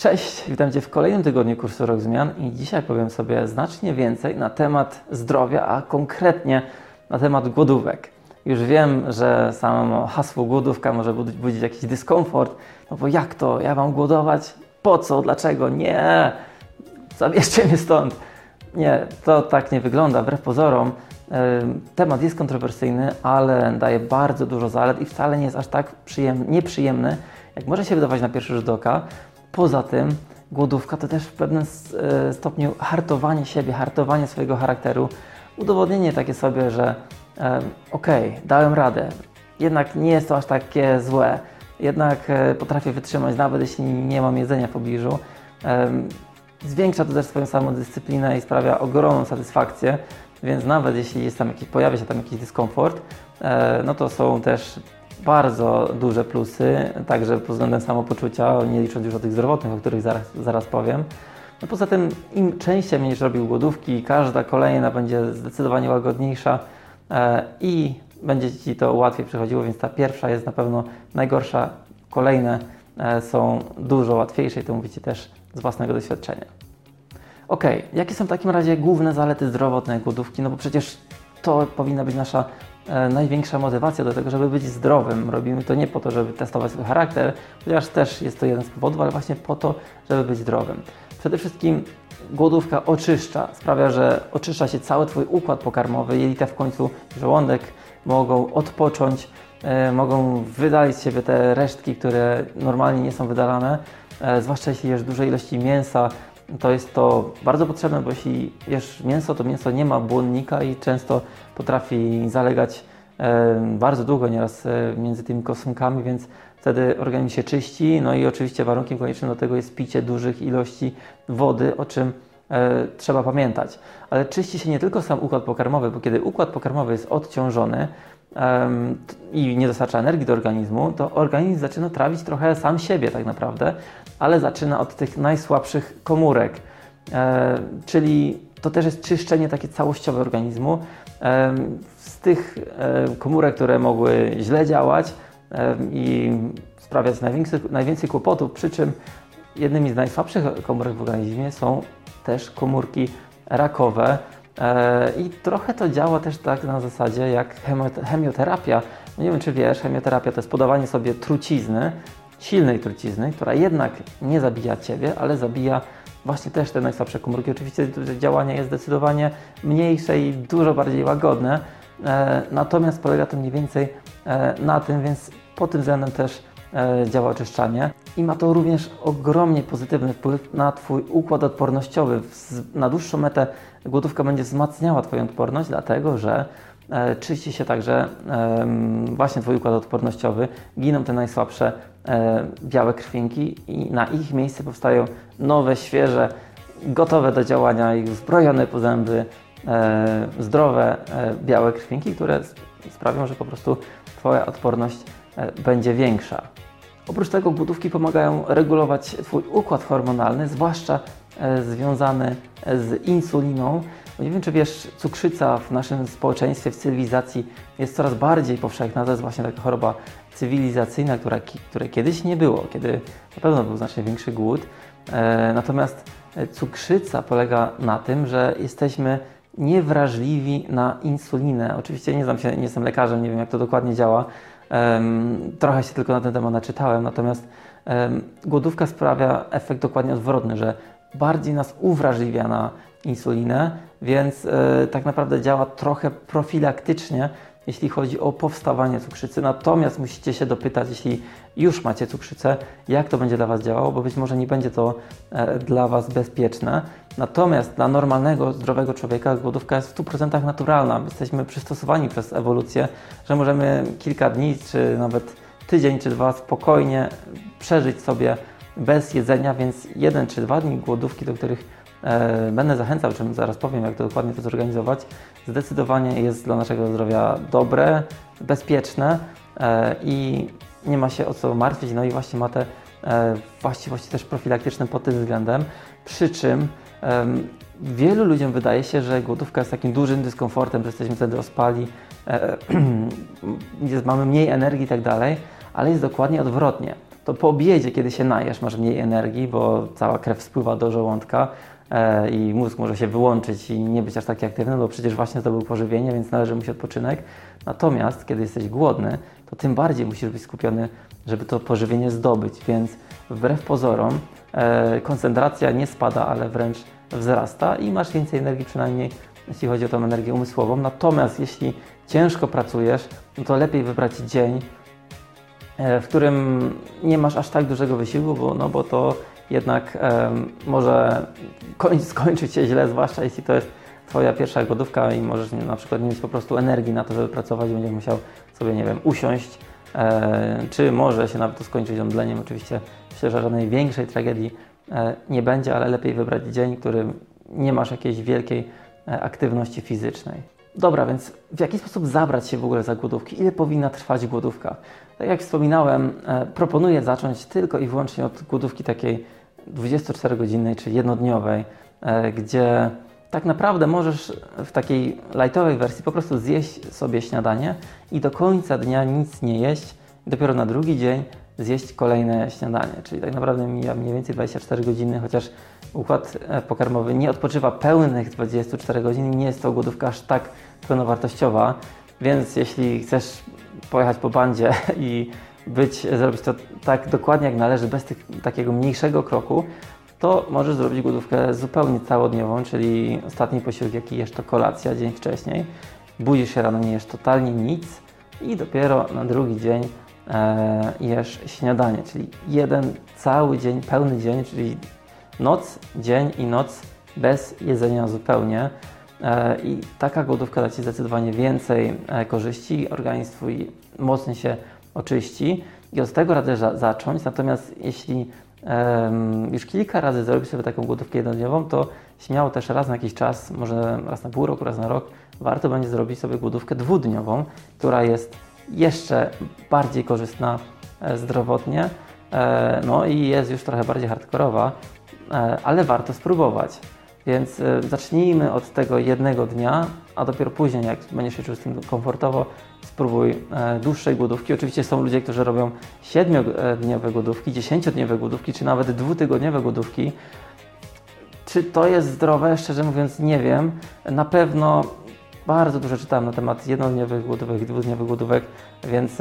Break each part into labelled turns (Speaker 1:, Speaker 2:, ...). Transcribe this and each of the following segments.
Speaker 1: Cześć, witam Cię w kolejnym tygodniu kursu Rok Zmian i dzisiaj powiem sobie znacznie więcej na temat zdrowia, a konkretnie na temat głodówek. Już wiem, że samo hasło głodówka może budzić jakiś dyskomfort, no bo jak to? Ja mam głodować? Po co? Dlaczego? Nie! Zabierzcie mnie stąd! Nie, to tak nie wygląda, wbrew pozorom. Temat jest kontrowersyjny, ale daje bardzo dużo zalet i wcale nie jest aż tak nieprzyjemny, jak może się wydawać na pierwszy rzut oka. Poza tym głodówka to też w pewnym stopniu hartowanie siebie, hartowanie swojego charakteru, udowodnienie takie sobie, że okej, dałem radę, jednak nie jest to aż takie złe, jednak potrafię wytrzymać nawet jeśli nie mam jedzenia w pobliżu. Zwiększa to też swoją samodyscyplinę i sprawia ogromną satysfakcję, więc nawet jeśli pojawia się tam jakiś dyskomfort, no to są też bardzo duże plusy, także pod względem samopoczucia, nie licząc już o tych zdrowotnych, o których zaraz powiem. No poza tym im częściej będziesz robił głodówki, każda kolejna będzie zdecydowanie łagodniejsza i będzie Ci to łatwiej przychodziło, więc ta pierwsza jest na pewno najgorsza, kolejne są dużo łatwiejsze i to mówicie też z własnego doświadczenia. Ok, jakie są w takim razie główne zalety zdrowotnej głodówki? No bo przecież to powinna być nasza największa motywacja do tego, żeby być zdrowym. Robimy to nie po to, żeby testować swój charakter, chociaż też jest to jeden z powodów, ale właśnie po to, żeby być zdrowym. Przede wszystkim głodówka oczyszcza, sprawia, że oczyszcza się cały Twój układ pokarmowy, jelita w końcu, żołądek mogą odpocząć, mogą wydalić z siebie te resztki, które normalnie nie są wydalane, zwłaszcza jeśli jesz duże ilości mięsa. To jest to bardzo potrzebne, bo jeśli jesz mięso, to mięso nie ma błonnika i często potrafi zalegać bardzo długo nieraz między tymi kosmkami, więc wtedy organizm się czyści. No i oczywiście warunkiem koniecznym do tego jest picie dużych ilości wody, o czym trzeba pamiętać. Ale czyści się nie tylko sam układ pokarmowy, bo kiedy układ pokarmowy jest odciążony i nie dostarcza energii do organizmu, to organizm zaczyna trawić trochę sam siebie tak naprawdę, ale zaczyna od tych najsłabszych komórek, czyli to też jest czyszczenie takie całościowe organizmu. Z tych komórek, które mogły źle działać i sprawiać najwięcej kłopotów, przy czym jednymi z najsłabszych komórek w organizmie są też komórki rakowe i trochę to działa też tak na zasadzie jak chemioterapia. Nie wiem, czy wiesz, chemioterapia to jest podawanie sobie trucizny, silnej trucizny, która jednak nie zabija Ciebie, ale zabija właśnie też te najsłabsze komórki. Oczywiście działanie jest zdecydowanie mniejsze i dużo bardziej łagodne, natomiast polega to mniej więcej na tym, więc pod tym względem też działa oczyszczanie i ma to również ogromnie pozytywny wpływ na Twój układ odpornościowy. Na dłuższą metę głodówka będzie wzmacniała Twoją odporność, dlatego że czyści się także właśnie Twój układ odpornościowy, giną te najsłabsze białe krwinki i na ich miejsce powstają nowe, świeże, gotowe do działania i uzbrojone po zęby zdrowe białe krwinki, które sprawią, że po prostu Twoja odporność będzie większa. Oprócz tego głodówki pomagają regulować Twój układ hormonalny, zwłaszcza związany z insuliną. Nie wiem, czy wiesz, cukrzyca w naszym społeczeństwie, w cywilizacji jest coraz bardziej powszechna. To jest właśnie taka choroba cywilizacyjna, której kiedyś nie było, kiedy na pewno był znacznie większy głód. Natomiast cukrzyca polega na tym, że jesteśmy niewrażliwi na insulinę. Oczywiście nie znam się, nie jestem lekarzem, nie wiem jak to dokładnie działa. Trochę się tylko na ten temat naczytałem, natomiast głodówka sprawia efekt dokładnie odwrotny, że bardziej nas uwrażliwia na insulinę, więc tak naprawdę działa trochę profilaktycznie, jeśli chodzi o powstawanie cukrzycy. Natomiast musicie się dopytać, jeśli już macie cukrzycę, jak to będzie dla Was działało, bo być może nie będzie to dla Was bezpieczne. Natomiast dla normalnego, zdrowego człowieka głodówka jest w 100% naturalna. Jesteśmy przystosowani przez ewolucję, że możemy kilka dni, czy nawet tydzień, czy dwa spokojnie przeżyć sobie bez jedzenia, więc 1 czy 2 dni głodówki, do których będę zachęcał, o czym zaraz powiem, jak to dokładnie to zorganizować, zdecydowanie jest dla naszego zdrowia dobre, bezpieczne i nie ma się o co martwić, no i właśnie ma te właściwości też profilaktyczne pod tym względem, przy czym wielu ludziom wydaje się, że głodówka jest takim dużym dyskomfortem, że jesteśmy wtedy ospali, mamy mniej energii i tak dalej, ale jest dokładnie odwrotnie. to po obiedzie, kiedy się najesz, masz mniej energii, bo cała krew spływa do żołądka i mózg może się wyłączyć i nie być aż taki aktywny, bo przecież właśnie zdobył pożywienie, więc należy mu się odpoczynek. Natomiast kiedy jesteś głodny, to tym bardziej musisz być skupiony, żeby to pożywienie zdobyć, więc wbrew pozorom koncentracja nie spada, ale wręcz wzrasta i masz więcej energii, przynajmniej jeśli chodzi o tą energię umysłową. Natomiast jeśli ciężko pracujesz, no to lepiej wybrać dzień, w którym nie masz aż tak dużego wysiłku, bo to jednak może skończyć się źle, zwłaszcza jeśli to jest Twoja pierwsza głodówka i możesz na przykład nie mieć po prostu energii na to, żeby pracować i będziesz musiał sobie, nie wiem, usiąść, czy może się nawet to skończyć omdleniem. Oczywiście myślę, że żadnej większej tragedii nie będzie, ale lepiej wybrać dzień, w którym nie masz jakiejś wielkiej aktywności fizycznej. Dobra, więc w jaki sposób zabrać się w ogóle za głodówki? Ile powinna trwać głodówka? Tak jak wspominałem, proponuję zacząć tylko i wyłącznie od głodówki takiej 24-godzinnej czy jednodniowej, gdzie tak naprawdę możesz w takiej lightowej wersji po prostu zjeść sobie śniadanie i do końca dnia nic nie jeść i dopiero na drugi dzień zjeść kolejne śniadanie. Czyli tak naprawdę mija mniej więcej 24 godziny, chociaż układ pokarmowy nie odpoczywa pełnych 24 godzin i nie jest to głodówka aż tak pełnowartościowa, więc jeśli chcesz pojechać po bandzie i zrobić to tak dokładnie jak należy, bez takiego mniejszego kroku, to możesz zrobić głodówkę zupełnie całodniową, czyli ostatni posiłek jaki jesz to kolacja dzień wcześniej, budzisz się rano, nie jesz totalnie nic i dopiero na drugi dzień jesz śniadanie, czyli jeden cały dzień, pełny dzień, czyli noc, dzień i noc bez jedzenia zupełnie. I taka głodówka da Ci zdecydowanie więcej korzyści, organizm Twój mocniej się oczyści i od tego radzę zacząć. Natomiast jeśli już kilka razy zrobisz sobie taką głodówkę jednodniową, to śmiało też raz na jakiś czas, może raz na pół roku, raz na rok, warto będzie zrobić sobie głodówkę dwudniową, która jest jeszcze bardziej korzystna zdrowotnie, no i jest już trochę bardziej hardkorowa, ale warto spróbować. Więc zacznijmy od tego jednego dnia, a dopiero później, jak będziesz się czuł z tym komfortowo, spróbuj dłuższej głodówki. Oczywiście są ludzie, którzy robią 7-dniowe głodówki, 10-dniowe głodówki, czy nawet 2-tygodniowe głodówki. Czy to jest zdrowe? Szczerze mówiąc nie wiem. Na pewno bardzo dużo czytałem na temat jednodniowych głodówek i 2-dniowych głodówek, więc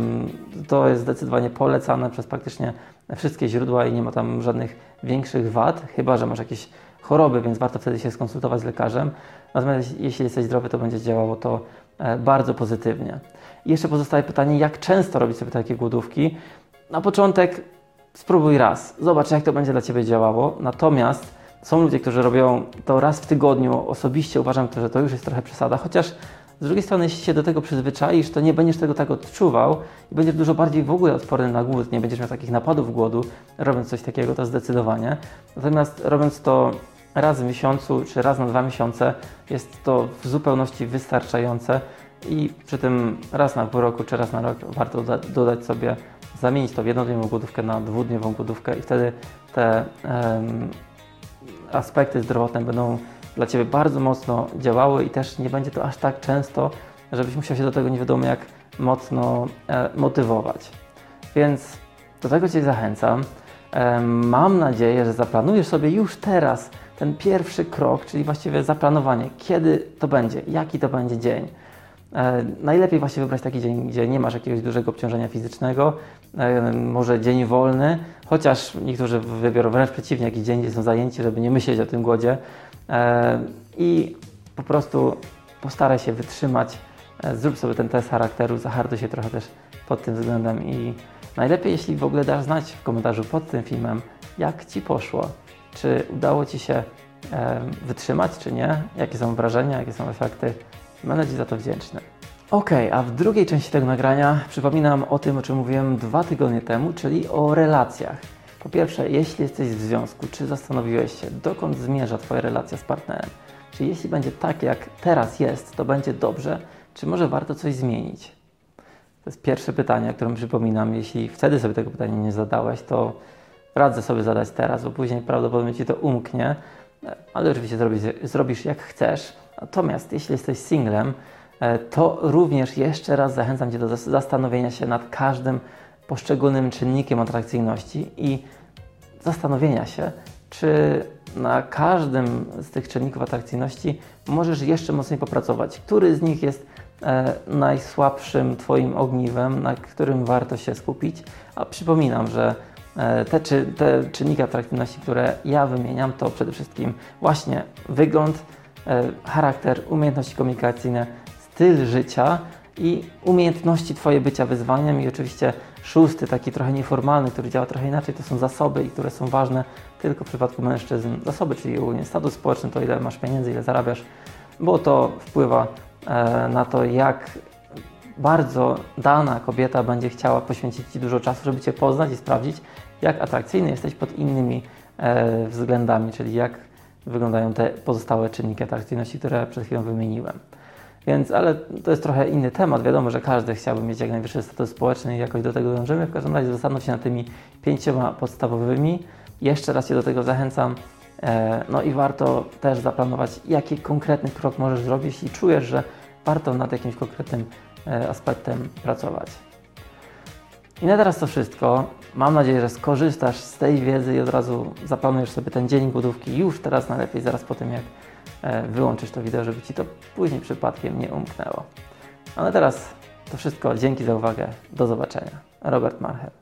Speaker 1: to jest zdecydowanie polecane przez praktycznie wszystkie źródła i nie ma tam żadnych większych wad, chyba że masz jakieś choroby, więc warto wtedy się skonsultować z lekarzem. Natomiast jeśli jesteś zdrowy, to będzie działało to bardzo pozytywnie. I jeszcze pozostaje pytanie, jak często robić sobie takie głodówki? Na początek spróbuj raz, zobacz jak to będzie dla Ciebie działało. Natomiast są ludzie, którzy robią to raz w tygodniu. Osobiście uważam, że to już jest trochę przesada, chociaż z drugiej strony, jeśli się do tego przyzwyczaisz, to nie będziesz tego tak odczuwał i będziesz dużo bardziej w ogóle odporny na głód, nie będziesz miał takich napadów głodu, robiąc coś takiego, to zdecydowanie. Natomiast robiąc to raz w miesiącu, czy raz na 2 miesiące, jest to w zupełności wystarczające i przy tym raz na pół roku, czy raz na rok warto dodać sobie, zamienić to w jednodniową głodówkę na 2-dniową głodówkę i wtedy te aspekty zdrowotne będą dla Ciebie bardzo mocno działały i też nie będzie to aż tak często, żebyś musiał się do tego nie wiadomo jak mocno motywować. Więc do tego Cię zachęcam. Mam nadzieję, że zaplanujesz sobie już teraz ten pierwszy krok, czyli właściwie zaplanowanie, kiedy to będzie, jaki to będzie dzień. Najlepiej właśnie wybrać taki dzień, gdzie nie masz jakiegoś dużego obciążenia fizycznego, może dzień wolny, chociaż niektórzy wybiorą wręcz przeciwnie, jakiś dzień, gdzie są zajęci, żeby nie myśleć o tym głodzie i po prostu postaraj się wytrzymać, zrób sobie ten test charakteru, zaharduj się trochę też pod tym względem i najlepiej, jeśli w ogóle dasz znać w komentarzu pod tym filmem, jak Ci poszło, czy udało Ci się wytrzymać, czy nie, jakie są wrażenia, jakie są efekty. Będę Ci za to wdzięczny. Ok, a w drugiej części tego nagrania przypominam o tym, o czym mówiłem 2 tygodnie temu, czyli o relacjach. Po pierwsze, jeśli jesteś w związku, czy zastanowiłeś się, dokąd zmierza Twoja relacja z partnerem? Czy jeśli będzie tak, jak teraz jest, to będzie dobrze, czy może warto coś zmienić? To jest pierwsze pytanie, o którym przypominam. Jeśli wtedy sobie tego pytania nie zadałeś, to radzę sobie zadać teraz, bo później prawdopodobnie Ci to umknie, ale oczywiście zrobisz jak chcesz. Natomiast jeśli jesteś singlem, to również jeszcze raz zachęcam Cię do zastanowienia się nad każdym poszczególnym czynnikiem atrakcyjności i zastanowienia się, czy na każdym z tych czynników atrakcyjności możesz jeszcze mocniej popracować. Który z nich jest najsłabszym Twoim ogniwem, na którym warto się skupić? A przypominam, że te czynniki atrakcyjności, które ja wymieniam, to przede wszystkim właśnie wygląd, charakter, umiejętności komunikacyjne, styl życia i umiejętności Twoje bycia wyzwaniem i oczywiście szósty, taki trochę nieformalny, który działa trochę inaczej, to są zasoby, i które są ważne tylko w przypadku mężczyzn. Zasoby, czyli ogólnie status społeczny, to ile masz pieniędzy, ile zarabiasz, bo to wpływa na to, jak bardzo dana kobieta będzie chciała poświęcić Ci dużo czasu, żeby Cię poznać i sprawdzić, jak atrakcyjny jesteś pod innymi względami, czyli jak wyglądają te pozostałe czynniki atrakcyjności, które przed chwilą wymieniłem. Więc, ale to jest trochę inny temat. Wiadomo, że każdy chciałby mieć jak najwyższy status społeczny i jakoś do tego dążymy. W każdym razie zastanów się nad tymi 5 podstawowymi. Jeszcze raz Cię do tego zachęcam. No i warto też zaplanować, jaki konkretny krok możesz zrobić, jeśli czujesz, że warto nad jakimś konkretnym aspektem pracować. I na teraz to wszystko. Mam nadzieję, że skorzystasz z tej wiedzy i od razu zaplanujesz sobie ten dzień głodówki już teraz, najlepiej zaraz po tym, jak wyłączysz to wideo, żeby Ci to później przypadkiem nie umknęło. A na teraz to wszystko. Dzięki za uwagę. Do zobaczenia. Robert Marchel.